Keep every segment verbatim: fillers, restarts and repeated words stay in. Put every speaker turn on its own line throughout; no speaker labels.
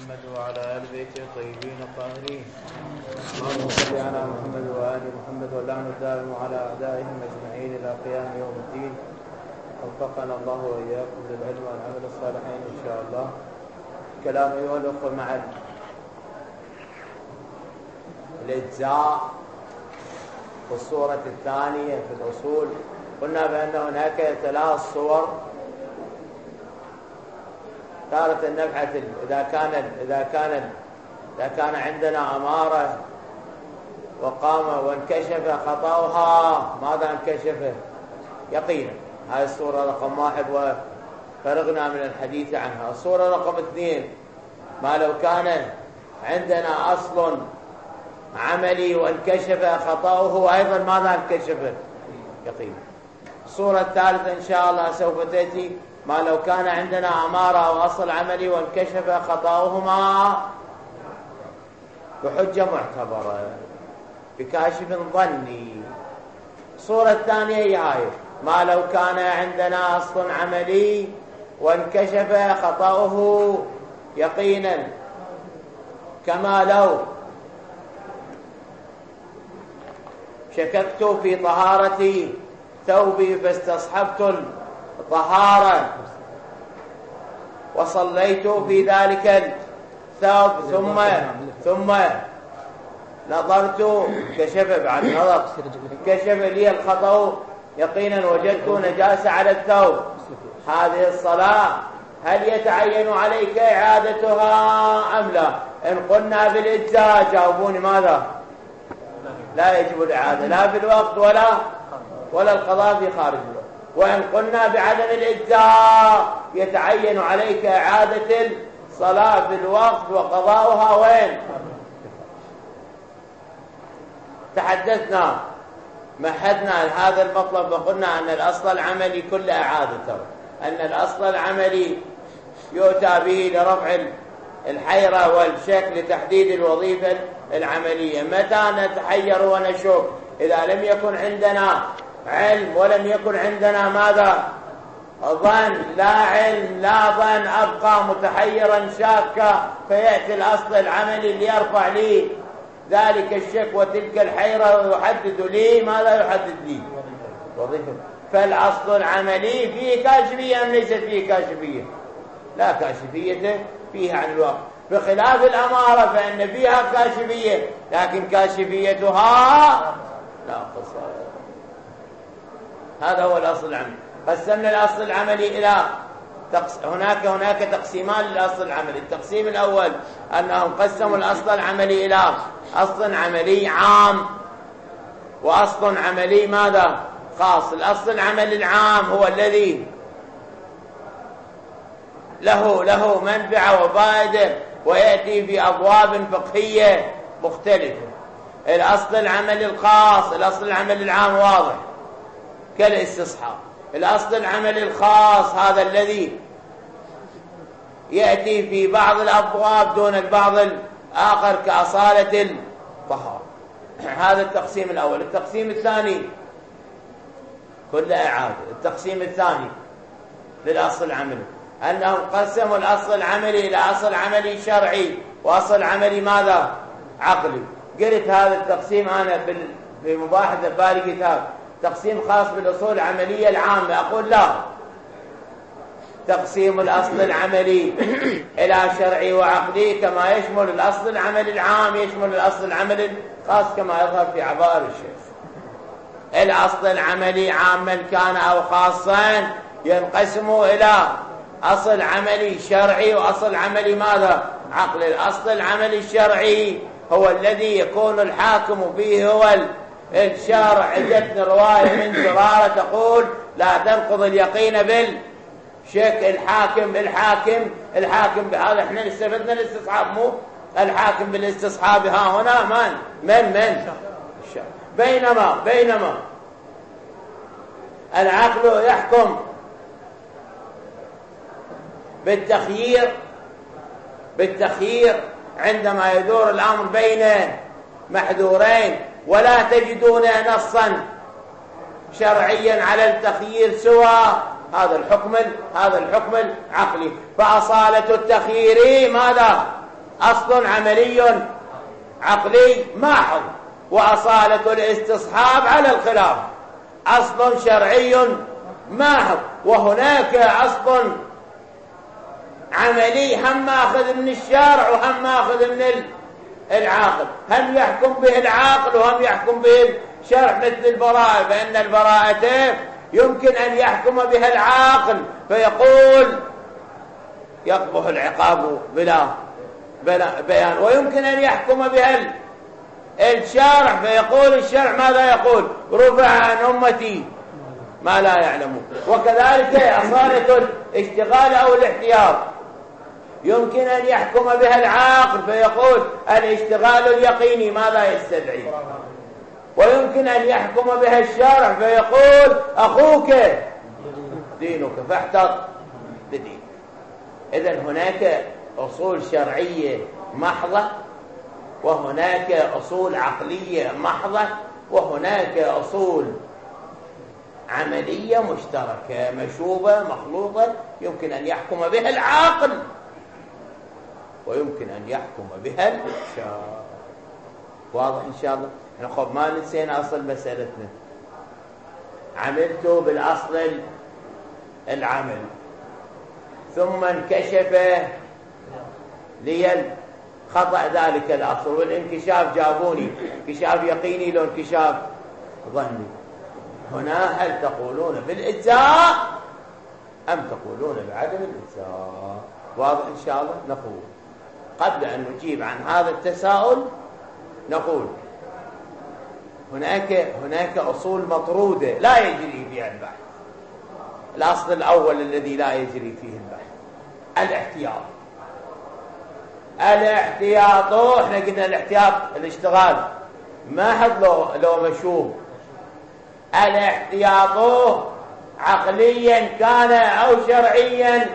محمد وعلى آل بيته الطيبين الطاهرين. اللهم صل على محمد وآل محمد واللعن الدائم على أعدائهم أجمعين إلى قيام يوم الدين. وفقنا الله وإياكم للعلم والعمل الصالحين إن شاء الله. كلام أيها الأخوة مع الإجزاء في الصورة الثانية في الأصول، قلنا بأن هناك ثلاث صور. تارة النفعة إذا كان إذا كان إذا كان عندنا أمارة وقام وانكشف خطأها. ماذا انكشف؟ يقينا. هذه الصورة رقم واحد وفرغنا من الحديث عنها. الصورة رقم اثنين، ما لو كان عندنا أصل عملي وانكشف خطأه أيضا ماذا انكشف؟ يقينا. الصورة الثالثة إن شاء الله سوف تأتي، ما لو كان عندنا أمارة أو أصل عملي وانكشف خطأهما بحجة معتبرة بكاشف ظني. الصورة الثانية هي هاي، ما لو كان عندنا أصل عملي وانكشف خطأه يقينا، كما لو شككت في طهارة ثوبي فاستصحبت الطهارة وصليت في ذلك الثوب ثم ثم نظرت كشف بعد نظر كشف لي الخطأ يقينا وجدت نجاسة على الثوب. هذه الصلاة هل يتعين عليك إعادتها أم لا؟ إن قلنا بالإجزاء جاوبوني ماذا؟ لا يجب الإعادة لا في الوقت ولا ولا القضاء في خارج الوقت. وإن قلنا بعدم الإجزاء يتعين عليك إعادة الصلاة في الوقت وقضاؤها وين؟ تحدثنا مهدنا هذا المطلب وقلنا أن الأصل العملي كل إعادته، أن الأصل العملي يؤتى به لرفع الحيرة والشك لتحديد الوظيفة العملية. متى نتحير ونشك؟ إذا لم يكن عندنا علم ولم يكن عندنا ماذا؟ ظن. لا علم لا ظن، أبقى متحيرا شاكا، فيأتي الأصل العملي ليرفع لي ذلك الشك وتلك الحيرة ويحدد لي ماذا يحدد لي؟ وظيفة. فالأصل العملي فيه كاشفية أم ليست فيه كاشفية؟ لا كاشفية فيها عن الواقع، بخلاف الأمارة فإن فيها كاشفية لكن كاشفيتها لا قصة. هذا هو الأصل العملي. قسمنا الأصل العملي إلى تقس... هناك هناك تقسيمان للأصل العملي. التقسيم الأول أنهم قسموا الأصل العملي إلى أصل عملي عام وأصل عملي ماذا؟ خاص. الأصل العملي العام هو الذي له له منفعة وفائدة ويأتي في أبواب فقهية مختلفة. الأصل العملي الخاص، الأصل العملي العام واضح كالاستصحاب. الأصل العملي الخاص هذا الذي يأتي في بعض الأبواب دون البعض الآخر كأصالة الطهارة. هذا التقسيم الأول. التقسيم الثاني كل إعادة. التقسيم الثاني للأصل العملي أنهم قسموا الأصل العملي إلى أصل عملي شرعي وأصل عملي ماذا؟ عقلي. قلت هذا التقسيم أنا في مباحثة بالي كتاب تقسيم خاص بالأصول العملية العامة. أقول لا، تقسيم الأصل العملي إلى شرعي وعقلي كما يشمل الأصل العملي العام يشمل الأصل العملي الخاص كما يظهر في عبائر الشيخ. الأصل العملي عاما كان أو خاصا ينقسم إلى أصل عملي شرعي وأصل عملي ماذا؟ عقلي. الأصل العملي الشرعي هو الذي يكون الحاكم فيه هو الشرع. جتني رواية من زرارة تقول لا تنقض اليقين بالشك. الحاكم الحاكم الحاكم بهذا احنا استفدنا الاستصحاب، مو الحاكم بالاستصحاب ها هنا من من من الشرع. بينما بينما العقل يحكم بالتخيير بالتخيير عندما يدور الأمر بين محذورين ولا تجدون نصا شرعيا على التخيير سوى هذا الحكم هذا الحكم العقلي. فأصالة التخيير ماذا؟ أصل عملي عقلي محض، وأصالة الاستصحاب على الخلاف أصل شرعي محض، وهناك أصل عملي هم ماخذ من الشارع وهم ماخذ من العاقل، هم يحكم به العاقل وهم يحكم به الشرع، مثل البراءة، فإن البراءة يمكن أن يحكم بها العاقل فيقول يقبح العقاب بلا بيان، ويمكن أن يحكم بها الشارع فيقول الشرع ماذا يقول؟ رفع عن أمتي ما لا يعلمون. وكذلك أصالة الاشتغال أو الاحتياط يمكن أن يحكم بها العاقل فيقول الاشتغال اليقيني ماذا يستدعي، ويمكن أن يحكم بها الشارع فيقول أخوك دينك فاحتط بدين. إذن هناك أصول شرعية محضة، وهناك أصول عقلية محضة، وهناك أصول عملية مشتركة مشوبة مخلوطة يمكن أن يحكم بها العاقل ويمكن أن يحكم بها الشارع. واضح إن شاء الله؟ نخب ما نسينا أصل مسألتنا. عملت بالأصل العمل، ثم انكشف لي خطأ ذلك الأصل، والانكشاف جابوني انكشاف يقيني لو انكشاف ظني. هنا هل تقولون بالإجزاء أم تقولون بعدم الإجزاء؟ واضح إن شاء الله؟ نقول قبل أن نجيب عن هذا التساؤل نقول هناك هناك أصول مطرودة لا يجري فيها البحث. الأصل الأول الذي لا يجري فيه البحث الاحتياط. الاحتياط احنا قلنا الاحتياط الاشتغال ما حد لو لو مشوب. الاحتياط عقليا كان أو شرعيا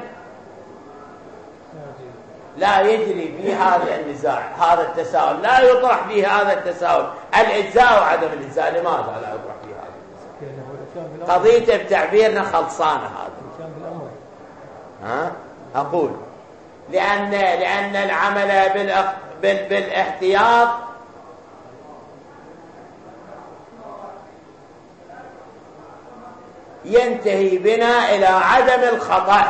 لا يجري فيه هذا النزاع، هذا التساؤل لا يطرح فيه هذا التساؤل. الإجزاء وعدم الإجزاء لماذا لا يطرح فيه هذا؟ قضيته بتعبيرنا خلصانة هذا. ها أقول لأن لأن العمل بالاحتياط ينتهي بنا إلى عدم الخطأ.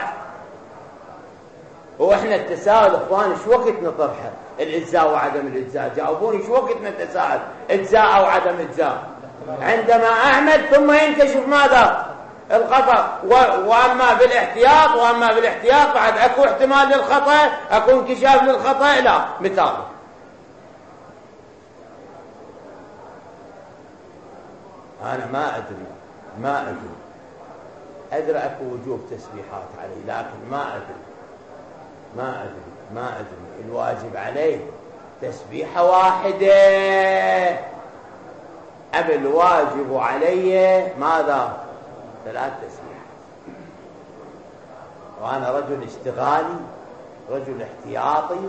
واحنا التساؤل اخوان شو وقت نطرحه؟ الاجزاء وعدم الاجزاء، جاوبوني شو وقت نتساءل اجزاء او عدم اجزاء؟ عندما اعمل ثم ينكشف ماذا؟ الخطا. واما بالاحتياط واما بالاحتياط بعد اكو احتمال للخطا، اكو انكشاف للخطا. لا مثال انا ما ادري ما ادري ادري اكو وجوب تسبيحات علي، لكن ما ادري ما أدري ما أدري الواجب عليه تسبيحة واحدة أم الواجب علي ماذا؟ ثلاث تسبيحات. وأنا رجل اشتغالي رجل احتياطي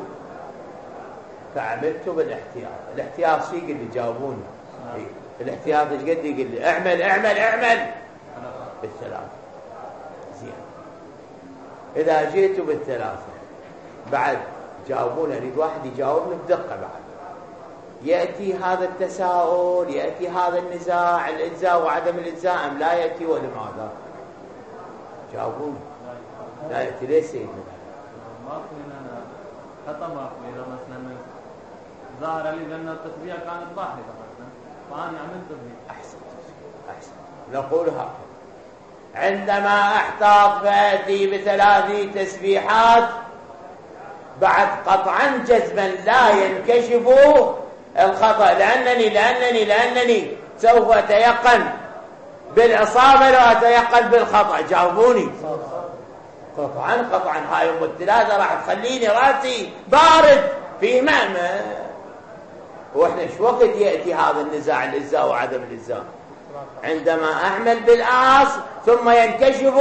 فعملت بالاحتياط. الاحتياط شيء قل لي جاوبوني الاحتياط ايش قد يقول لي؟ اعمل اعمل اعمل بالثلاثة. زين إذا جيت بالثلاثة بعد جاوبونا، اريد واحد يجاوبنا بدقه. بعد ياتي هذا التساؤل، ياتي هذا النزاع الاجزاء وعدم الاجزاء ام لا ياتي ولماذا؟ جاوبونا. لا ياتي. ليش سيدنا؟
ما قلنا خطا ما قلنا مثلا ظاهر لي لان التسبيح كانت ضاحكه مثلا فانا عملت به.
احسن احسن. نقول هكذا عندما احتاط فاتي بثلاث تسبيحات بعد قطعا جزما لا ينكشف الخطأ، لأنني لأنني لأنني سوف أتيقن بالإصابة لو أتيقن بالخطأ. جاوبوني. قطعا قطعا هاي أم الثلاثة راح تخليني راسي بارد في معنى. وإحنا شو وقت يأتي هذا النزاع الإجزاء وعدم الإجزاء؟ عندما أعمل بالأصل ثم ينكشف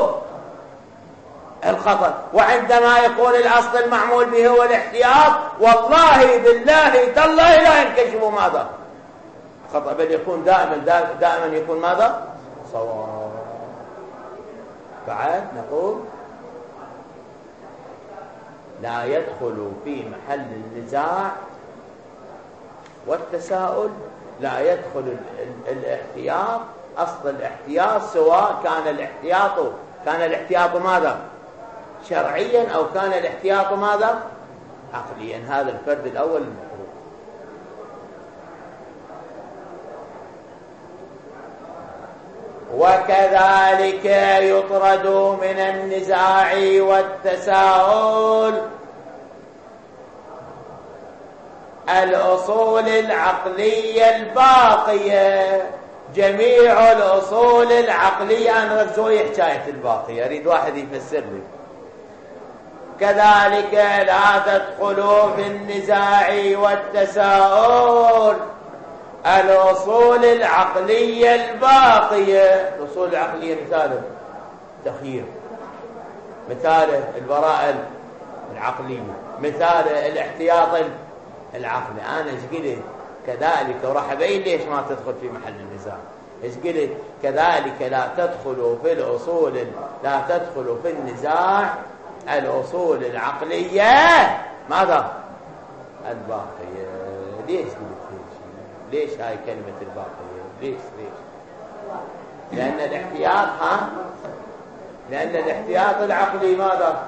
الخطأ. وعندما يكون الأصل المعمول به هو الاحتياط والله بالله تالله لا ينكشف ماذا؟ خطأ، بل يكون دائما دائما يكون ماذا؟ صواب. بعد نقول لا يدخل في محل النزاع والتساؤل لا يدخل الاحتياط. أصل الاحتياط سواء كان الاحتياط كان الاحتياط ماذا؟ شرعيا أو كان الاحتياط ماذا؟ عقليا. هذا الفرد الأول المفروض. وكذلك يطرد من النزاع والتساؤل الأصول العقلية الباقية. جميع الأصول العقلية. أنا ركزوا حكاية الباقية، أريد واحد يفسر لي. كذلك لا تدخلوا في النزاع والتساؤل الأصول العقلية الباقية. الأصول العقلية مثاله التخيير، مثاله البراءة العقلية، مثاله الاحتياط العقلي. أنا ايش قلت؟ كذلك، وراح أبين ليش ما تدخل في محل النزاع. ايش قلت؟ كذلك لا تدخلوا في الأصول لا تدخلوا في النزاع الأصول العقلية ماذا؟ الباقية. ليش قلت ليش؟ ليش هاي كلمة الباقية؟ ليش ليش؟ لأن الاحتياط ها لأن الاحتياط العقلي ماذا؟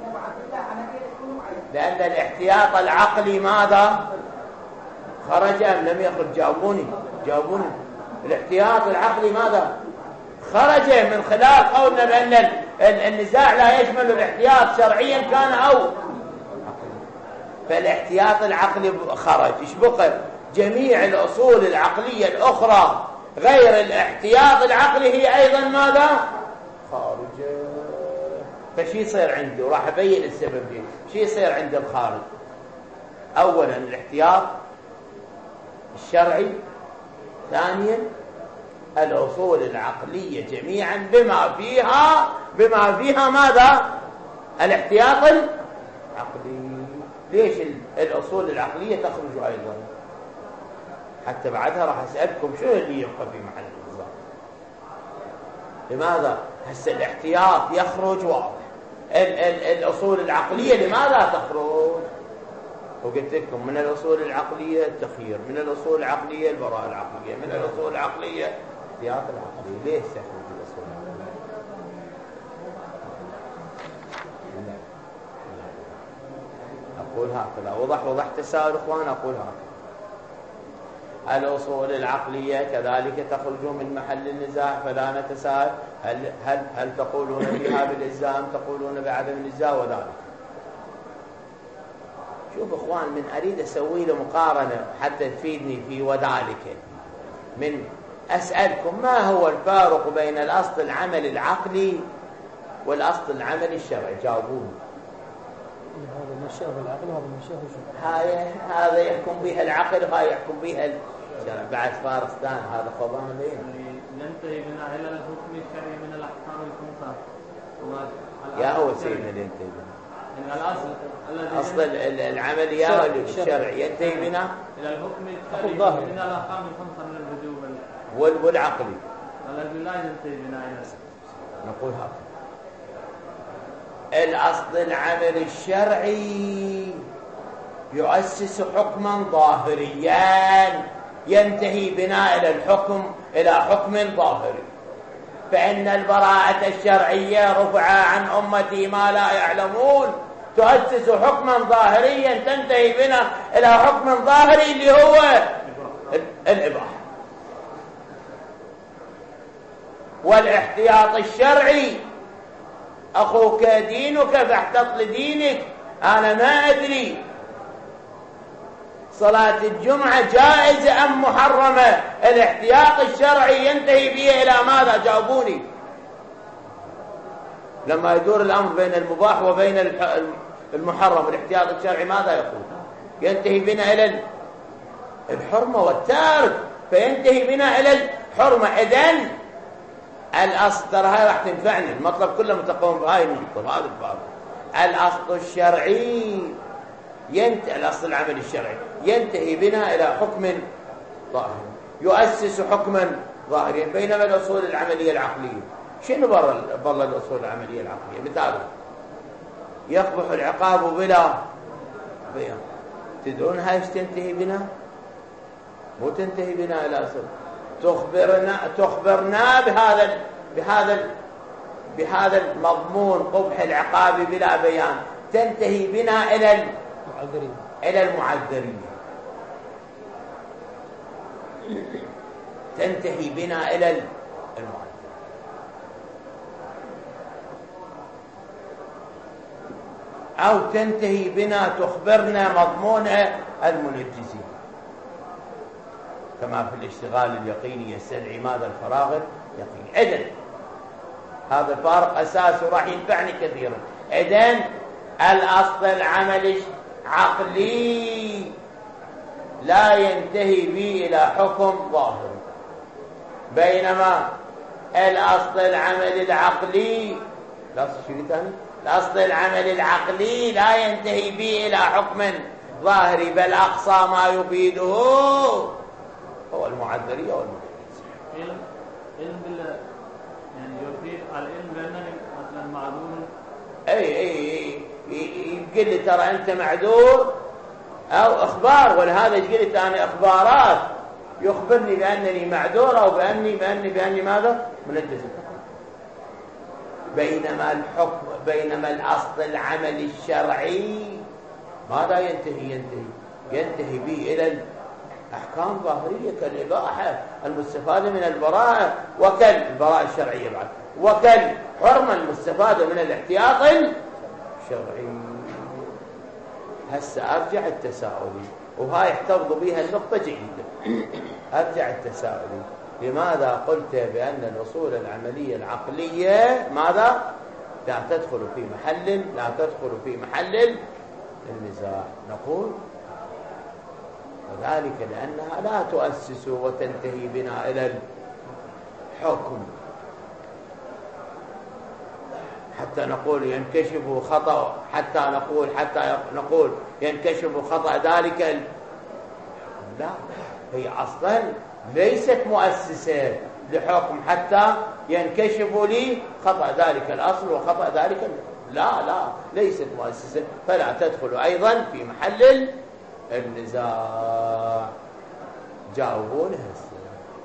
لأن الاحتياط العقلي ماذا؟ خرج أم لم يخرج؟ جاوبوني جاوبوني. الاحتياط العقلي ماذا؟ خرج من خلال قولنا بأن النزاع لا يشمل الاحتياط شرعيا كان أو عقلي. فالاحتياط العقلي خرج. ايش بقى؟ جميع الأصول العقلية الأخرى غير الاحتياط العقلي هي أيضا ماذا؟ خارج. فشي يصير عنده، وراح أبين السبب ليه. شي يصير عند الخارج؟ أولا الاحتياط الشرعي، ثانيا الأصول العقلية جميعا بما فيها بما فيها ماذا؟ الاحتياط العقلي. ليش الأصول العقلية تخرج أيضا؟ حتى بعدها راح أسألكم شو اللي يبقى في محل النزاع. لماذا؟ هسه الاحتياط يخرج واضح، ال ال الأصول العقلية لماذا تخرج؟ وقلت لكم من الأصول العقلية التخيير، من الأصول العقلية البراءة العقلية، من الأصول العقلية الاحتياط العقلي. ليش تخرج الأصول العقلية؟ أقول هكذا. وضح وضح تساؤل إخوان. أقول هكذا. الأصول العقلية كذلك تخرج من محل النزاع. فلا نتساءل هل, هل, هل تقولون فيها بالإلزام، تقولون بعدم الإلزام وذلك. شوف إخوان، من أريد أسوي له مقارنة حتى تفيدني في وذلك، من أسألكم ما هو الفارق بين الأصل العمل العقلي والأصل العمل الشرعي؟ جاوبوني.
هذا المشيئة بالعقل وهذا المشيئة بالشرع.
هاي هذا يحكم بها العقل وهذا يحكم بها الشرع. بعد فارستان هذا خضان بين.
ننتهي بنا إلى الحكم الشرعي من الأحكام الخمسة.
يا هو سيدنا ننتهي بنا.
إن الأصل الذي
أصل العمل يا الشرعي ينتهي بنا
إلى الحكم الشرعي من الأحكام الخمسة من الوجوب
والعقلي
الذي لا ينتهي بنا إلى.
نقول هذا الأصل العمل الشرعي يؤسس حكما ظاهريا ينتهي بنا إلى الحكم إلى حكم ظاهري. فإن البراءة الشرعية رفع عن أمتي ما لا يعلمون تؤسس حكما ظاهريا تنتهي بنا إلى حكم ظاهري اللي هو الإباحة. والاحتياط الشرعي أخوك دينك فاحتط لدينك. أنا ما أدري صلاة الجمعة جائزة أم محرمة. الاحتياط الشرعي ينتهي به إلى ماذا؟ جاوبوني. لما يدور الأمر بين المباح وبين المحرم الاحتياط الشرعي ماذا يقول؟ ينتهي بنا إلى الحرمة والتارك. فينتهي بنا إلى الحرمة. إذن الأصل، ترى هاي راح تنفعني، المطلب كله متقوم بهاي النقطة. هذا الباب. الأصل الشرعي ينتهي الأصل العمل الشرعي ينتهي بنا إلى حكم ظاهر يؤسس حكما ظاهريا. بينما الأصول العملية العقلية شنو برا برا الأصول العملية العقلية؟ مثال يقبح العقاب بلا بيان. تدرون هاي ايش تنتهي بنا؟ مو تنتهي بنا الى اصل تخبرنا تخبرنا بهذا بهذا بهذا المضمون قبح العقاب بلا بيان، تنتهي بنا الى المعذرين الى المعذرين تنتهي بنا الى المعذرين أو تنتهي بنا تخبرنا مضمون المنجزين، كما في الاشتغال اليقيني يستدعي ماذا الفراغ اليقيني. إذن هذا الفارق أساسه راح ينفعني كثيرا. إذن الأصل العملي عقلي لا ينتهي به إلى حكم ظاهر، بينما الأصل العملي العقلي لا شيء ثاني الأصل العملي العقلي لا ينتهي به إلى حكم ظاهري، بل أقصى ما يفيده هو المعذرية والمنجزية.
علم علم بال يعني يفيد العلم بأنني مثلا معذور.
أي أي يقول لي ترى أنت معذور أو إخبار، ولهذا يقول لي ثاني إخبارات يخبرني بأنني معذور أو بأني بأني بأني ماذا منجز. بينما الحكم بينما الأصل العملي الشرعي ماذا ينتهي ينتهي ينتهي به إلى الأحكام الظاهرية كالإباحة المستفادة من البراءة، وكالبراءة الشرعية بعد، وكالحرمة المستفادة من الاحتياط الشرعي. هسه أرجع التساؤلي، وهاي احتفظوا بها النقطة جيدة. أرجع التساؤلي، لماذا قلت بأن الأصول العملية العقلية ماذا لا تدخل في محل لا تدخل في محل النزاع؟ نقول وذلك لأنها لا تؤسس وتنتهي بنا إلى الحكم حتى نقول ينكشف خطأ حتى نقول حتى نقول ينكشف خطأ ذلك ال... لا، هي أصلا ليست مؤسسة لحكم حتى ينكشف لي خطأ ذلك الأصل وخطأ ذلك ال... لا لا ليست مؤسسة، فلا تدخل أيضا في محل النزاع. جاوبون هسه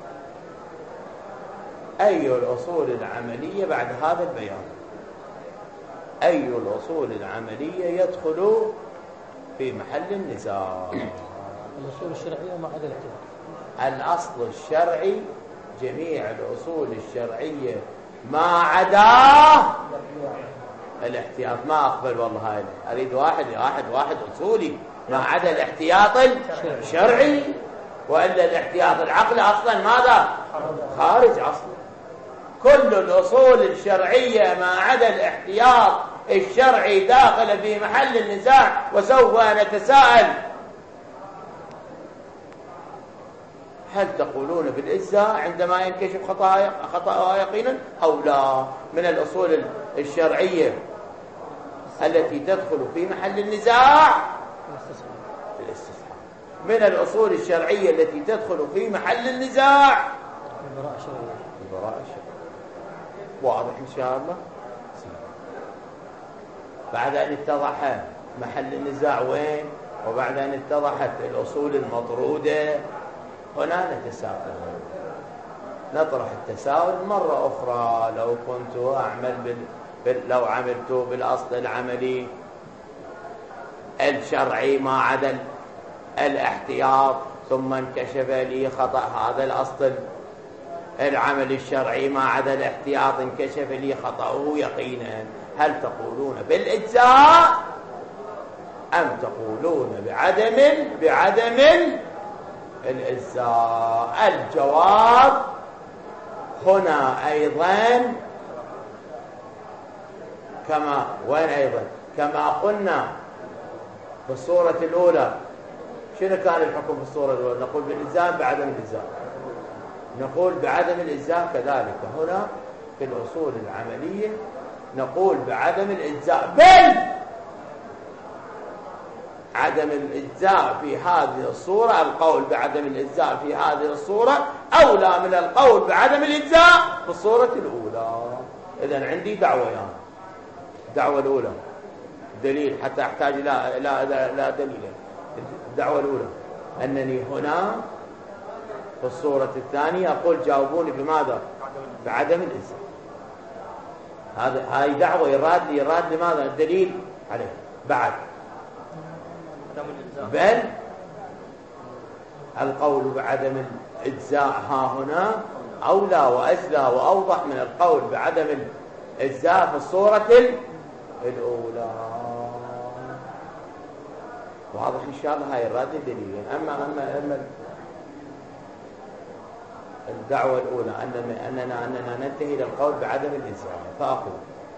أي الأصول العملية بعد هذا البيان، أي الأصول العملية يدخل في محل النزاع؟
الأصول الشرعية ما عدا الاحتياط.
الأصل الشرعي جميع الأصول الشرعية ما عدا الاحتياط. ما أقبل والله هاي، أريد واحد واحد واحد أصولي ما عدا الاحتياط الشرعي، وإلا الاحتياط العقلي أصلا ماذا خارج أصلا. كل الأصول الشرعية ما عدا الاحتياط الشرعي داخل في محل النزاع. وسوف نتساءل، هل تقولون بالإجزاء عندما ينكشف خطأها خطأها يقينا أو لا؟ من الأصول الشرعية التي تدخل في محل النزاع الاستصحاب. من الأصول الشرعية التي تدخل في محل النزاع
البراءة الشرعية.
البراءة الشرعية واضح إن شاء الله. بعد أن اتضح محل النزاع وين، وبعد أن اتضحت الأصول المطرودة، هنا نتساءل نطرح التساؤل مرة أخرى. لو كنت أعمل بال... بال... لو عملت بالأصل العملي الشرعي ما عدا الاحتياط، ثم انكشف لي خطأ هذا الأصل العمل الشرعي ما عدا الاحتياط، انكشف لي خطأه يقينا، هل تقولون بالإجزاء أم تقولون بعدم بعدم الإجزاء؟ الجواب هنا أيضا كما وين أيضا كما قلنا في الصورة الأولى. شنو كان الحكم في الصورة الأولى؟ نقول بالإجزاء بعدم الإجزاء، نقول بعدم الإجزاء. كذلك هنا في الأصول العملية نقول بعدم الإجزاء، بل عدم الإجزاء في هذه الصورة، القول بعدم الإجزاء في هذه الصورة أولى من القول بعدم الإجزاء في الصورة الأولى. إذن عندي دعويان. الدعوة الأولى دليل حتى أحتاج إلى لا لا دليل. الدعوة الأولى أنني هنا في الصورة الثانية أقول جاوبوني بماذا؟ بعدم الإلزام. هذا هاي دعوة يراد لي يراد لماذا؟ الدليل عليه. بعد بل القول بعدم الإجزاء ها هنا أولى وأجلى وأوضح من القول بعدم الإجزاء في الصورة الأولى. واضح إن شاء الله هاي الرد دليل. أما أما أما الدعوة الأولى أننا أننا أننا ننتهي إلى القول بعدم الإجزاء، فأقول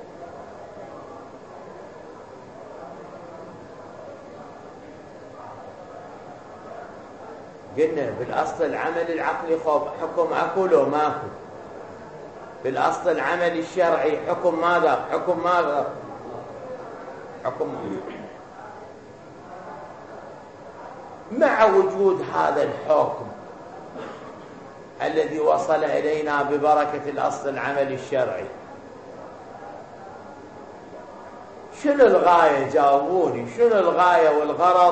قلنا بالأصل العمل العقلي خوف حكم أكل وما أكل. بالأصل العمل الشرعي حكم ماذا؟ حكم ماذا؟ حكم مع وجود هذا الحكم الذي وصل إلينا ببركة الأصل العمل الشرعي. شنو الغاية؟ جاوبوني، شنو الغاية والغرض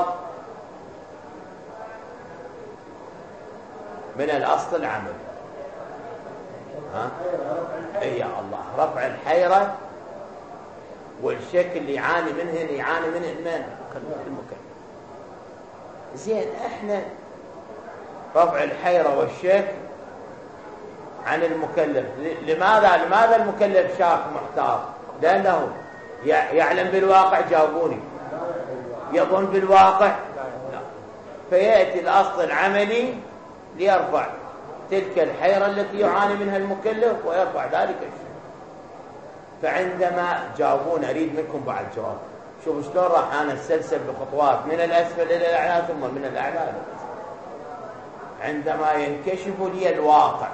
من الأصل العمل؟ ها؟ إيه يا الله، رفع الحيرة والشك اللي يعاني منه يعاني منه من المكلف. زين احنا رفع الحيرة والشك عن المكلف، لماذا لماذا المكلف شاك محتار؟ لأنه يعلم بالواقع. جاوبوني، يظن بالواقع؟ لا. فيأتي الأصل العملي ليرفع تلك الحيرة التي يعاني منها المكلف ويرفع ذلك الشك. فعندما جاوبون أريد منكم بعد جواب. شوفوا شلون راح أنا السلسل بخطوات من الأسفل إلى الأعلى ثم من الأعلى إلى الأسفل. عندما ينكشف لي الواقع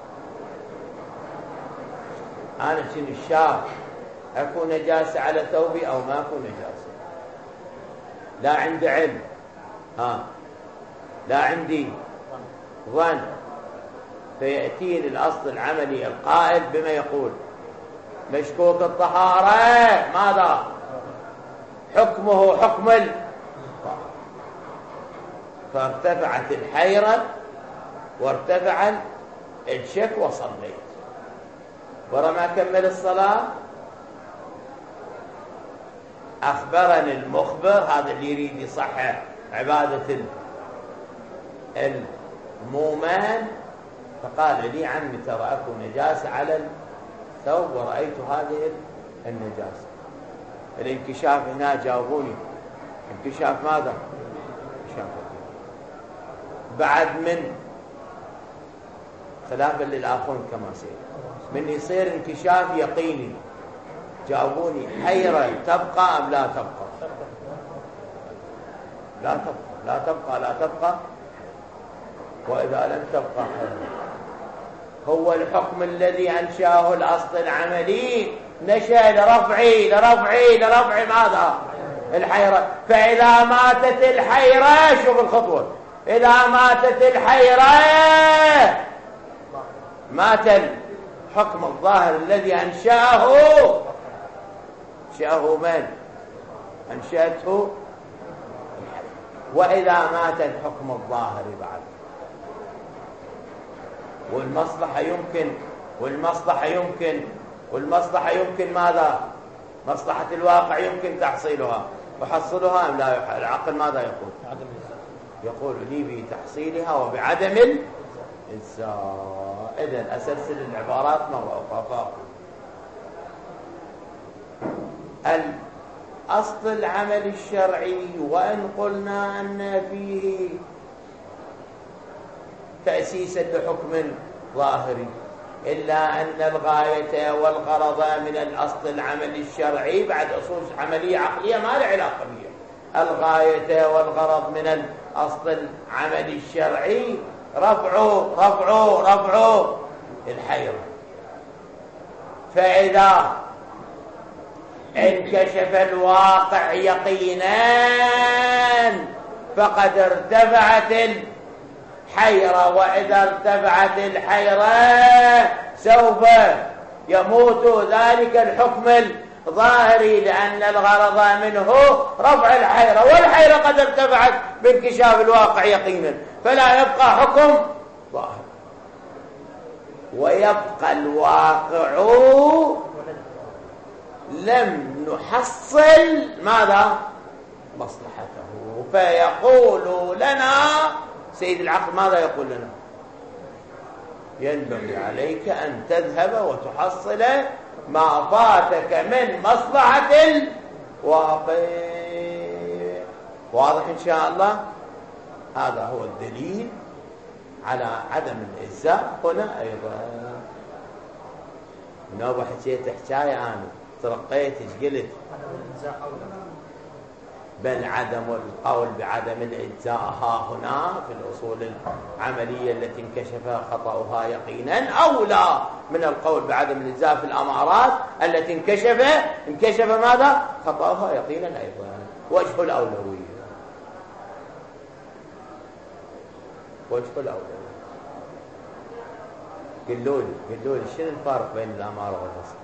أنا شنو الشاك؟ أكون نجاسة على ثوبي أو ما أكون نجاسة؟ لا عندي علم، ها لا عندي ظن. فيأتيني الأصل العملي القائل بما يقول مشكوك الطهارة ماذا؟ حكمه حكم ال... فارتفعت الحيرة وارتفع الشك وصليت. ورا ما كمل الصلاة أخبرني المخبر، هذا اللي يريد يصحح عبادة المؤمن، فقال لي عمي ترى أكو نجاسة على الثوب ورأيت هذه النجاسة. الانكشاف هنا جاوبوني، انكشاف ماذا؟ انكشاف بعد من خلافا للآخرين كما سير من يصير انكشاف يقيني. جاوبوني، حيرة تبقى أم لا تبقى؟ لا تبقى لا تبقى لا تبقى. وإذا لم تبقى حيرة، هو الحكم الذي أنشأه الأصل العملي نشأ لرفعي لرفعي لرفع ماذا؟ الحيرة. فإذا ماتت الحيرة، شوف الخطوة، إذا ماتت الحيرة مات الحكم الظاهر الذي أنشأه. أنشأه من؟ أنشأته الحيرة. وإذا مات الحكم الظاهر بعد، والمصلحة يمكن والمصلحة يمكن والمصلحة يمكن ماذا؟ مصلحة الواقع يمكن تحصيلها، وحصلها أم لا؟ العقل ماذا يقول؟ يقول لي بتحصيلها وبعدم الإجزاء. إذن أسلسل العبارات مرة أخرى. الأصل العمل الشرعي، وإن قلنا أن فيه تأسيسا لحكم ظاهري، إلا أن الغاية والغرض من الأصل العمل الشرعي بعد أصول عملية عقلية ما له علاقة بها. الغاية والغرض من الأصل العمل الشرعي رفع رفع رفع الحيرة. فإذا انكشف الواقع يقينا فقد ارتفعت الحيرة، وإذا ارتفعت الحيرة سوف يموت ذلك الحكم ظاهري لأن الغرض منه رفع الحيرة، والحيرة قد ارتفعت بانكشاف الواقع يقينا، فلا يبقى حكم ظاهر، ويبقى الواقع لم نحصل ماذا؟ مصلحته. فيقول لنا سيد العقل ماذا يقول لنا؟ ينبغي عليك أن تذهب وتحصل ما فاتك من مصلحة الواقع. واضح إن شاء الله؟ هذا هو الدليل على عدم الإجزاء هنا أيضا. نوبة حكيت حكاية أنا ترقيت ايش قلت؟ بل عدم القول بعدم الإجزاء ها هنا في الأصول العملية التي انكشف خطأها يقينا أولى من القول بعدم الإجزاء في الأمارات التي انكشف انكشف ماذا؟ خطأها يقينا أيضا. وجه الأولوية، وجه الأولوية. قلوا لي قلوا لي شنو الفرق بين الأمارة والنص؟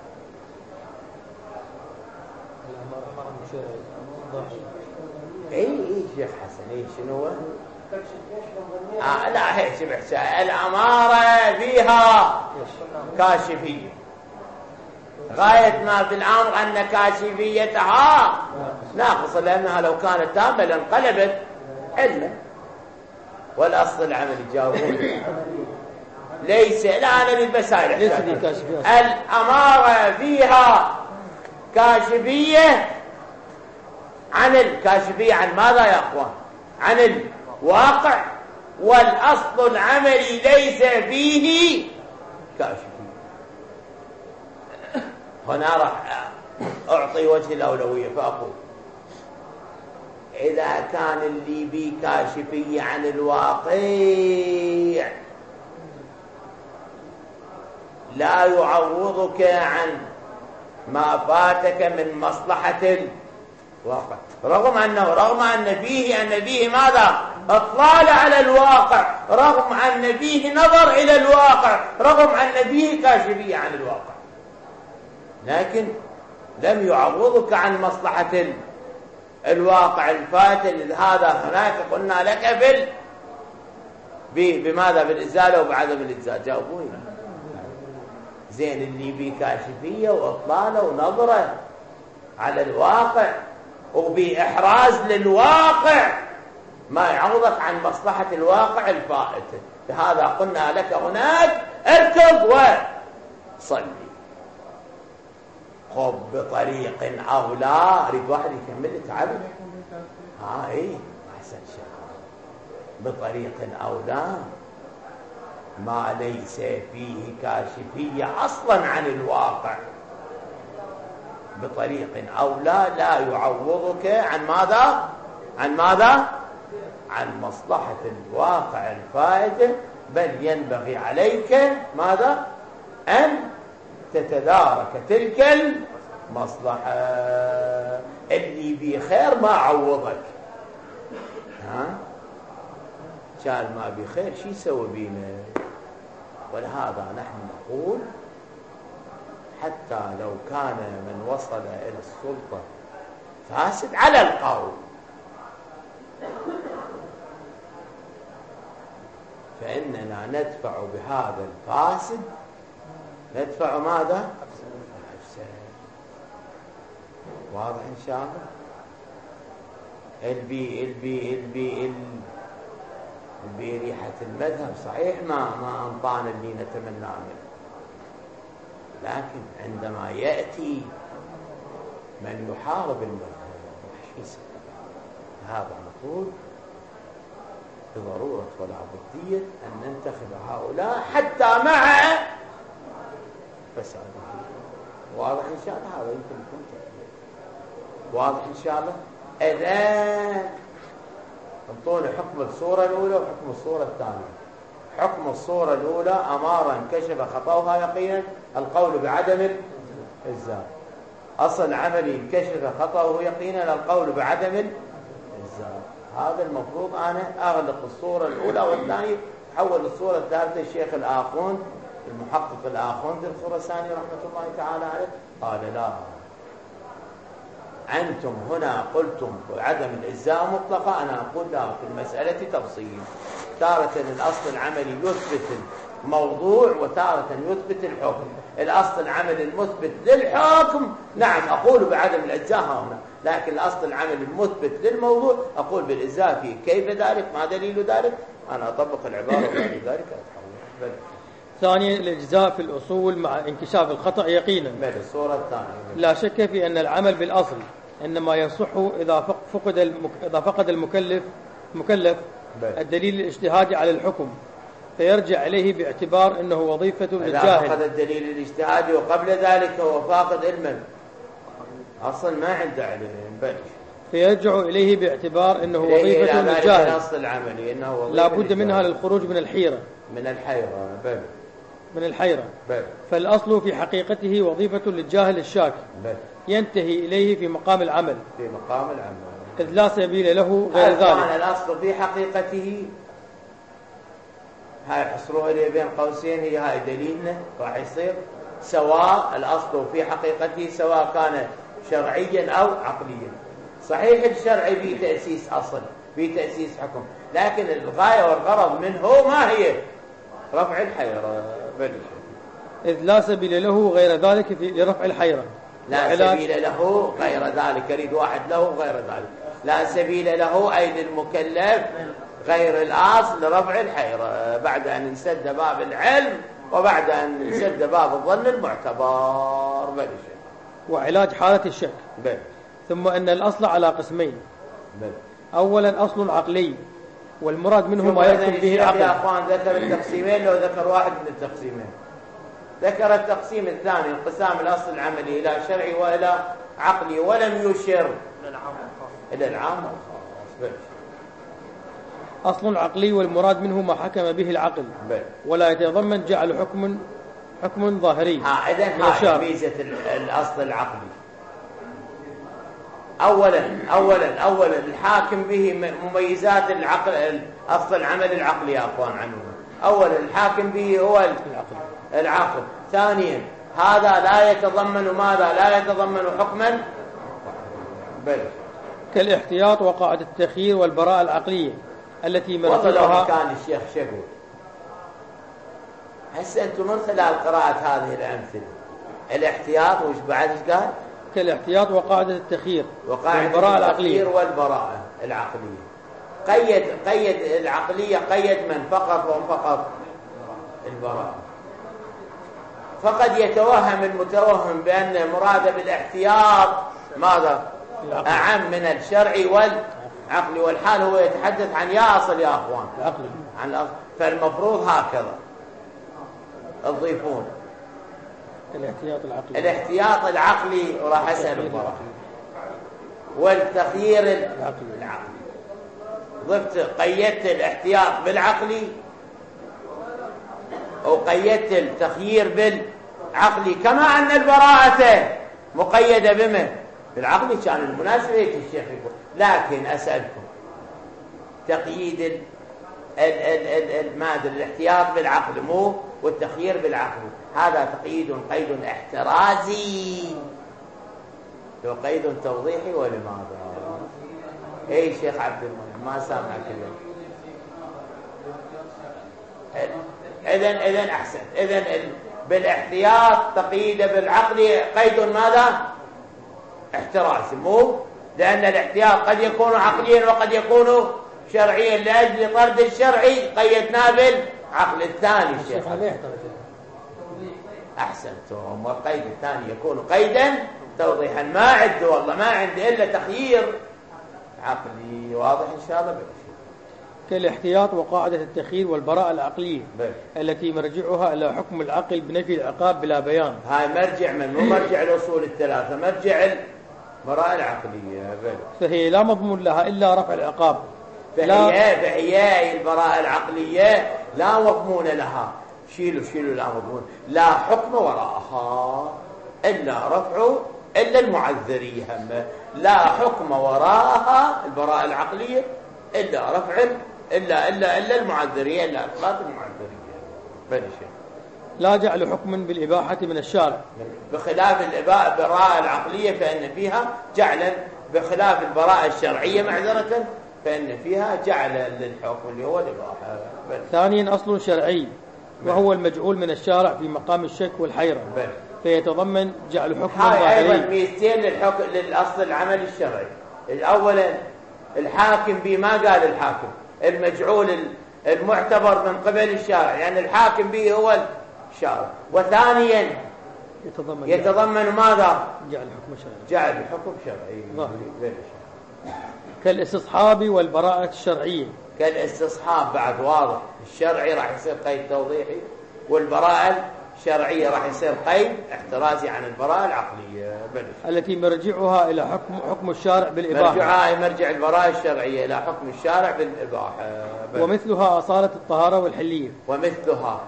الأمارة مش ضاحي.
اي اي شيخ حسن، اي شنو هو؟ آه لا هيك شبه الأمارة فيها كاشفية، غاية ما في الأمر أن كاشفيتها ناقصة، لأنها لو كانت تامة لانقلبت علة. والأصل العملي جاوبوني ليس، لا أنا أريد بسائل. الأمارة فيها كاشفية عن الكاشفية عن ماذا يا أخوان؟ عن الواقع. والأصل العملي ليس فيه كاشفية. هنا راح أعطي وجه الأولوية فأقول إذا كان اللي بيه كاشفية عن الواقع لا يعوضك عن ما فاتك من مصلحة الواقع، رغم أنه رغم أن فيه أن فيه ماذا؟ اطلال على الواقع، رغم أن فيه نظر إلى الواقع، رغم أن فيه كاشفية عن الواقع، لكن لم يعوضك عن مصلحة الواقع الفاتل. هذا هناك قلنا لك بال بماذا؟ بالإزالة وبعدم الإجزاء. جاوبوني زين. اللي بيه كاشفية وإطلالة ونظرة على الواقع وبإحراز للواقع ما يعوضك عن مصلحة الواقع الفائتة، لهذا قلنا لك هناك اركض وصلي. خب بطريق أولى، أريد واحد يكمل لي تعبي. ها إيه أحسن شيء. بطريق أولى ما ليس فيه كاشفية أصلا عن الواقع، بطريق أولى لا يعوضك عن ماذا؟ عن ماذا؟ عن مصلحة الواقع الفائتة، بل ينبغي عليك ماذا؟ أن تتدارك تلك المصلحة. اللي بخير ما عوضك، ها؟ كان ما بخير شي يسوي بينا؟ ولهذا نحن نقول حتى لو كان من وصل إلى السلطة فاسد على القول، فإننا ندفع بهذا الفاسد ندفع ماذا؟ واضح إن شاء الله؟ البي البي البي البي ريحة المذهب صحيح ما ما أنطانا اللي نتمنى منه، لكن عندما يأتي من يحارب المذهب وش يسوي؟ هذا نقول بضرورة ولا بدية أن ننتخب هؤلاء حتى مع فساده. واضح إن شاء الله؟ هذا يمكن يكون تأثير واضح إن شاء الله. الآن انطوني حكم الصورة الأولى وحكم الصورة الثانية. حكم الصورة الأولى أمارة انكشف خطأها يقينا القول بعدم الإجزاء. أصل عملي انكشف خطأه يقينا القول بعدم الإجزاء. هذا المفروض أنا أغلق الصورة الأولى والثانية، حول الصورة الثالثة. الشيخ الآخوند المحقق الآخوند الخرساني رحمة الله تعالى عليه قال لا، أنتم هنا قلتم عدم الإجزاء مطلقة، أنا أقول لا، في المسألة تفصيل. تارة الأصل العملي يثبت الموضوع وتارة يثبت الحكم. الأصل العملي المثبت للحكم نعم أقول بعدم الإجزاء هنا، لكن الأصل العملي المثبت للموضوع أقول بالإجزاء فيه. كيف ذلك؟ ما دليل ذلك؟ أنا أطبق العبارة وبعد ذلك أتحول.
ثانيا الإجزاء في الأصول مع انكشاف الخطأ يقينا.
الصورة الثانية
لا شك في أن العمل بالأصل إنما يصح إذا فقد المك... إذا فقد المكلف مكلف الدليل الاجتهادي على الحكم، فيرجع إليه باعتبار أنه وظيفة للجاهل.
إذا فقد الدليل الاجتهادي وقبل ذلك هو فاقد علما أصلا ما عنده علم،
فيرجع إليه باعتبار أنه وظيفة للجاهل.
الأصل العملي إنه
لا بد منها للخروج من الحيرة
من الحيرة بل.
من الحيرة
بل.
فالأصل في حقيقته وظيفة للجاهل الشاك بل. ينتهي إليه في مقام العمل
في مقام العمل
إذ لا سبيل له غير ذلك.
الأصل في حقيقته هاي حصروها لي بين قوسين، هي هاي دليلنا راح يصير سواء الأصل في حقيقته سواء كان شرعيا أو عقليا. صحيح الشرع في تأسيس أصل في تأسيس حكم، لكن الغاية والغرض منه ما هي؟ رفع الحيرة بل.
إذ لا سبيل له غير ذلك في لرفع الحيرة.
لا سبيل له غير ذلك، يريد واحد له غير ذلك. لا سبيل له أي للمكلف غير الأصل لرفع الحيرة، بعد أن انسد باب العلم وبعد أن انسد باب الظن المعتبر بل.
وعلاج حالة الشك
بل.
ثم أن الأصل على قسمين بل. أولا أصل عقلي والمراد منه ما يكون به العقل.
يا أخوان ذكر التقسيمين، لو ذكر واحد من التقسيمين ذكر التقسيم الثاني انقسام الأصل العملي إلى شرعي وإلى عقلي ولم يشر إلى العام والخاص.
أصل عقلي والمراد منه ما حكم به العقل بل. ولا يتضمن جعل حكم حكم ظاهري.
ها إذن هذه ميزة الأصل العقلي. أولا أولا أولا الحاكم به مميزات العقل الأصل العمل العقلي يا أخوان عنه. أولا الحاكم به هو العقل. العقل. ثانيا هذا لا يتضمن ماذا؟ لا يتضمن حكما بل.
كالاحتياط وقاعدة التخيير والبراءة العقلية التي مرجعها.
كان الشيخ شكو هسه أنتم من خلال قراءة هذه الأمثلة الاحتياط وش بعد ايش قال؟
كالاحتياط وقاعدة التخيير
والبراءة العقلية والبراءة العقلية. قيد قيد العقلية قيد من فقط وهم فقط البراءة. فقد يتوهم المتوهم بأن مراد بالاحتياط ماذا؟ أعم من الشرع والعقل، والحال هو يتحدث عن يا أصل يا أخوان
العقل.
عن الأصل. فالمفروض هكذا تضيفون
الاحتياط العقلي
الاحتياط العقلي وراح أسأل البراءة والتخيير العقلي. العقلي ضفت قيدت الاحتياط بالعقلي وقيدت التخيير بالعقلي، كما أن البراءة مقيدة بمن؟ بالعقلي. كان المناسب هيك الشيخ يقول. لكن أسألكم تقييد ال ال ال ال ماذا الاحتياط بالعقل مو والتخيير بالعقل، هذا تقييد قيد احترازي لو قيد توضيحي. ولماذا؟ اي شيخ عبد المنعم ما سامعك اليوم. اذن اذن احسن. اذن بالاحتياط تقييد بالعقل قيد ماذا؟ احترازي، مو لان الاحتياط قد يكون عقليا وقد يكون شرعيا. لاجل طرد الشرعي قيدناه بالعقل الثاني. الشيخ احسنتم. والقيد الثاني يكون قيدا توضيحا. ما عندي والله ما عندي الا تخيير عقلي. واضح ان شاء الله؟
كالاحتياط وقاعدة التخيير والبراءة العقلية
بل.
التي مرجعها إلى حكم العقل بنفي العقاب بلا بيان.
هاي مرجع من مو مرجع الأصول الثلاثة، مرجع البراءة العقلية بل.
فهي لا مضمون لها إلا رفع العقاب.
فهي فهي البراءة العقلية لا مضمون لها. شيلوا شيلوا لا مضمون. لا حكم وراءها إلا رفع إلا المعذرية همه. لا حكم وراءها البراءة العقلية إلا رفع إلا إلا إلا المعذرية إلا إطلاق المعذرية. بل شيء.
لا جعل حكم بالإباحة من الشارع،
بخلاف البراءة العقلية فإن فيها جعلا، بخلاف البراءة الشرعية معذرة فإن فيها جعلا للحكم اللي هو الإباحة.
ثانيا أصل شرعي وهو المجعول من الشارع في مقام الشك والحيرة، فيتضمن جعل حكم ظاهري.
هاي أيضا ميزتين للحكم للأصل العمل الشرعي. الأولا الحاكم به، ما قال الحاكم، المجعول المعتبر من قبل الشارع، يعني الحاكم به هو الشارع. وثانيا
يتضمن,
يتضمن ماذا؟
جعل حكم شرعي،
جعل حكم شرعي
ظاهري، كالاستصحاب والبراءة الشرعية.
كالاستصحاب بعد واضح، الشرعي راح يصير قيد توضيحي، والبراءة الشرعية راح يصير قيد احترازي عن البراءة العقلية. بلش.
التي مرجعها إلى حكم حكم الشارع بالإباحة.
مرجعها مرجع البراءة الشرعية إلى حكم الشارع بالإباحة. بلش.
ومثلها أصالة الطهارة والحلية.
ومثلها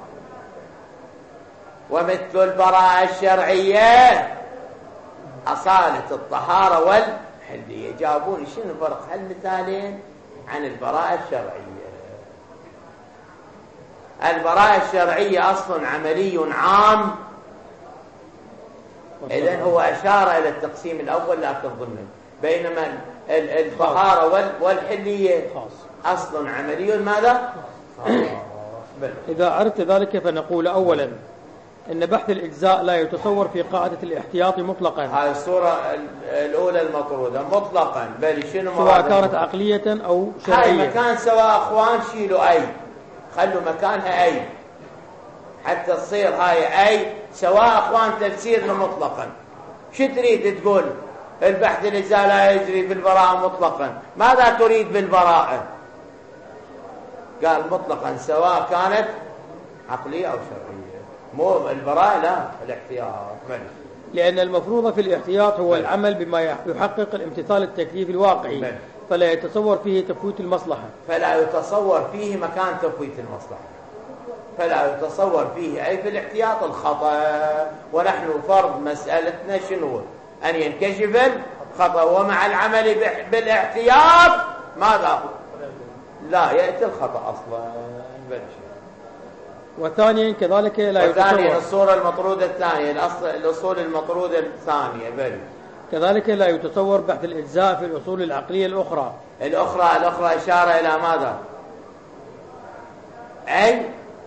ومثل البراءة الشرعية أصالة الطهارة والحلية. جابوني شنو الفرق هالمثالين عن البراءة الشرعية. البراءة الشرعية أصل عملي عام، إذن هو أشار إلى التقسيم الأول لكن ضمن، بينما الطهارة والحلية أصل عملي ماذا؟
إذا عرفت ذلك فنقول أولا إن بحث الإجزاء لا يتصور في قاعدة الاحتياط مطلقا.
هذه الصورة الأولى المطرودة مطلقا، بل شنو
سواء كانت عقلية أو شرعية.
هاي مكان سواء أخوان شيلوا أي، خلوا مكانها أي حتى تصير هاي أي سواء أخوان تفسيرنا مطلقا. شو تريد تقول؟ البحث الإجزاء لا يجري في البراءة مطلقا، ماذا تريد بالبراءة؟ قال مطلقا سواء كانت عقلية أو شرعية، مو البراءة لا الاحتياط.
لأن المفروض في الاحتياط هو العمل بما يحقق الامتثال التكليفي الواقعي، فلا يتصور فيه تفويت المصلحة.
فلا يتصور فيه مكان تفويت المصلحة، فلا يتصور فيه أي في الاحتياط الخطأ. ونحن فرض مسألتنا شنو؟ أن ينكشف الخطأ، ومع العمل بالاحتياط ماذا؟ لا يأتي الخطأ أصلا.
وثانيا كذلك لا يتصور.
وثانيا الصورة المطرودة الثانية، الأصل الأصول المطرودة الثانية بل
كذلك لا يتصور بحث الإجزاء في الأصول العقلية الأخرى.
الأخرى الأخرى إشارة إلى ماذا؟ أي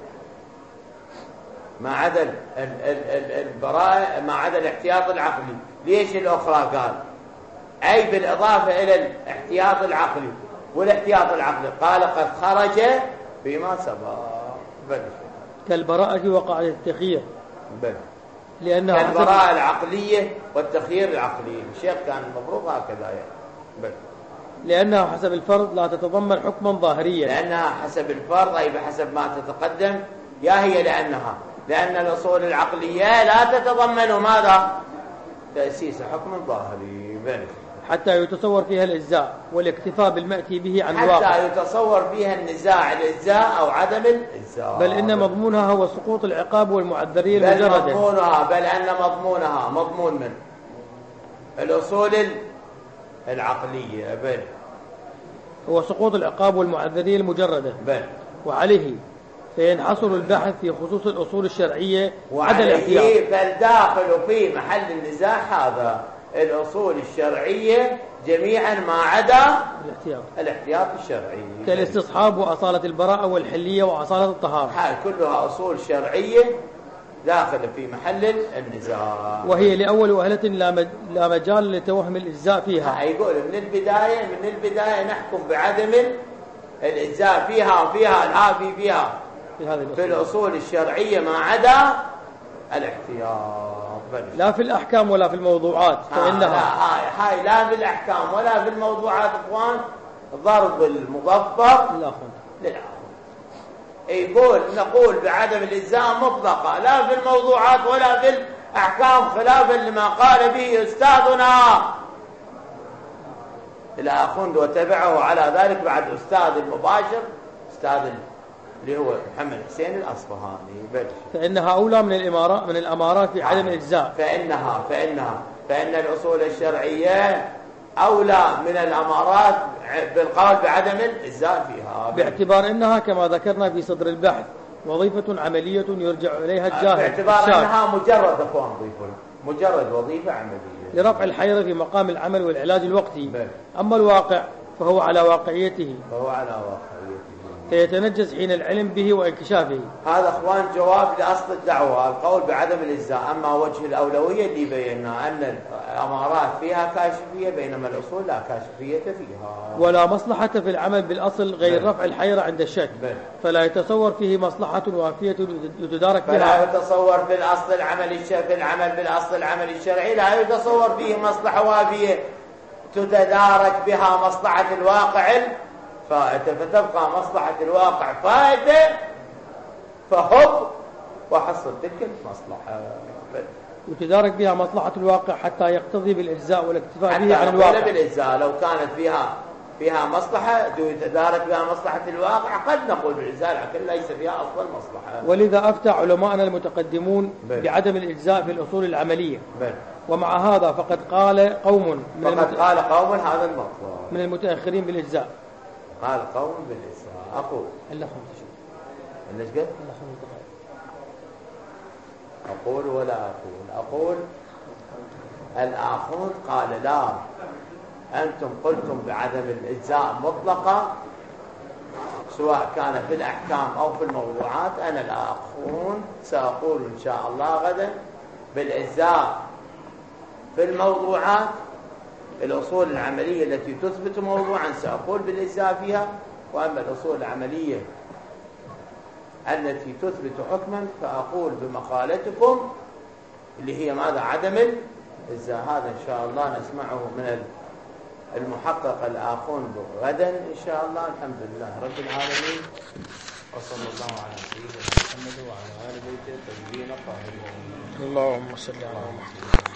ما عدا البراءة، ما عدا الاحتياط العقلي. ليش الأخرى قال؟ أي بالإضافة إلى الاحتياط العقلي، والاحتياط العقلي قال قد خرج فيما سبق. بل
كالبراءة وقاعدة التخيير.
بل
لأنها
البراءة العقلية والتخيير العقلي. الشيخ كان المفروض هكذا يعني. بل
لأنها حسب الفرض لا تتضمن حكما ظاهريا.
لأنها حسب الفرض أي بحسب ما تتقدم، يا هي لأنها لأن الأصول العقلية لا تتضمن ماذا؟ تأسيس حكم ظاهري. بل
حتى يتصور فيها الإجزاء والاكتفاء بالمأتي به عن الواقع.
حتى يتصور فيها النزاع الإجزاء أو عدم الإجزاء.
بل إن مضمونها هو سقوط العقاب والمعذرية المجردة.
بل مضمونها بل أن مضمونها مضمون من الأصول العقلية. بل
هو سقوط العقاب والمعذرية المجردة.
بل
وعليه فينحصر البحث في خصوص الأصول الشرعية عدا
الاحتياط.
الاحتياط.
فالداخل في محل النزاع هذا الأصول الشرعية جميعا ما عدا
الاحتياط
الاحتياط الشرعي،
كالاستصحاب وأصالة البراءة والحلية وأصالة الطهارة.
هاي كلها أصول شرعية داخل في محل النزاع،
وهي لأول وهلة لا مجال لتوهم الإجزاء فيها.
يقول من البداية من البداية نحكم بعدم الإجزاء فيها وفيها العافي فيها
في, هذه
في الأصول الشرعية ما عدا الاحتياط.
لا في الأحكام ولا في الموضوعات فإنها
لا هاي, هاي لا في الأحكام ولا في الموضوعات إخوان ضرب المظفر للآخر. يقول نقول بعدم الإجزاء مطلقة لا في الموضوعات ولا في الأحكام خلافا لما قال به أستاذنا الآخوند وتبعه على ذلك بعد أستاذ المباشر أستاذ اللي هو محمد حسين الأصفهاني.
فإنها أولى من الإمارات من الأمارات في عدم الإجزاء.
فإنها فإنها فإن الأصول الشرعية أولى من الأمارات بالقول بعدم الإجزاء فيها،
باعتبار أنها كما ذكرنا في صدر البحث وظيفة عملية يرجع إليها الجاهل
باعتبار أنها مجرد أخوان ضيفه مجرد وظيفة عملية
لرفع الحيرة في مقام العمل والعلاج الوقتي. أما الواقع فهو على واقعيته
فهو على واقعيته
فيتنجس حين العلم به وانكشافه.
هذا أخوان جواب لأصل الدعوة القول بعدم الإجزاء. أما وجه الأولوية اللي بينا أن الأمارات فيها كاشفية بينما الأصول لا كاشفية فيها،
ولا مصلحة في العمل بالأصل غير بل. رفع الحيرة عند الشك بل. فلا يتصور فيه مصلحة وافية يتدارك بها.
فلا يتصور في الأصل العمل الشرعي في العمل بالأصل العمل الشرعي لا يتصور فيه مصلحة وافية تتدارك بها مصلحة الواقع فائدة، فتبقى مصلحة الواقع فائدة فهب وحصل تلك المصلحة
وتدارك بها مصلحة الواقع حتى يقتضي بالإجزاء والاكتفاء به عن الواقع.
بالإجزاء لو كانت فيها فيها مصلحة تدارك بها مصلحة الواقع قد نقول بالإجزاء لكن ليس فيها أصلا مصلحة.
ولذا أفتى علماءنا المتقدمون بل. بعدم الإجزاء في الأصول العملية بل. ومع هذا فقد قال قوم من
فقد
المت...
قال قوم هذا المطلب
من المتأخرين بالإجزاء.
قال قوم بالإجزاء. أقول
إلا خمسة شهور
إيش قلت؟
إلا خمسة دقائق.
أقول ولا أقول أقول الآخرون قال لا أنتم قلتم بعدم الإجزاء مطلقة سواء كان في الأحكام أو في الموضوعات. أنا الآخرون سأقول إن شاء الله غدا بالإجزاء في الموضوعات الأصول العملية التي تثبت موضوعا سأقول بالإجزاء فيها، وأما الأصول العملية التي تثبت حكما فأقول بمقالتكم اللي هي ماذا عدم الإجزاء. هذا إن شاء الله نسمعه من المحقق الآخون غدا إن شاء الله. الحمد لله رب العالمين وصلى الله على سيدنا محمد وعلى آل بيته الطيبين الطاهرين.
اللهم صل على محمد.